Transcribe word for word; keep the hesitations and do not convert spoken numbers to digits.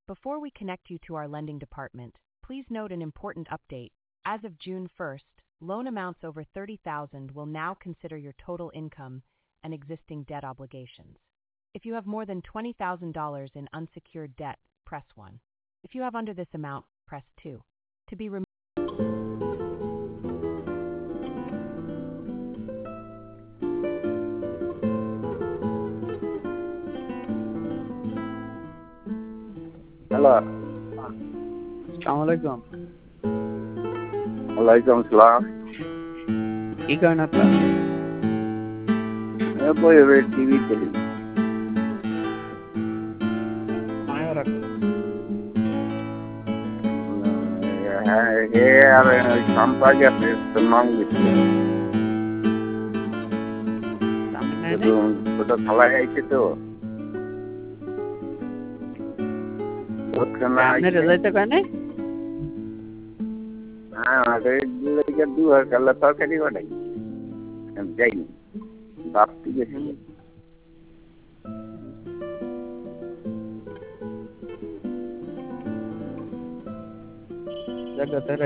Before we connect you to our lending department, please note an important update. As of June first, loan amounts over thirty thousand dollars will now consider your total income and existing debt obligations. If you have more than twenty thousand dollars in unsecured debt, press one. If you have under this amount, press two. To be removed. Hello, আসসালামু আলাইকুম। ওয়ালাইকুম আসসালাম। কি করেন আপনার? বই হবে TV চলি। হ্যাঁ, এ আর সম্পর্ক আছে নং দিচ্ছে। ছোট খেলায় আইছে তো। আপনি রেজাল্টটা কয় নাই? হ্যাঁ, দু হাজার তরকারি বানাই যাইনি, ভাবতে গেছিল।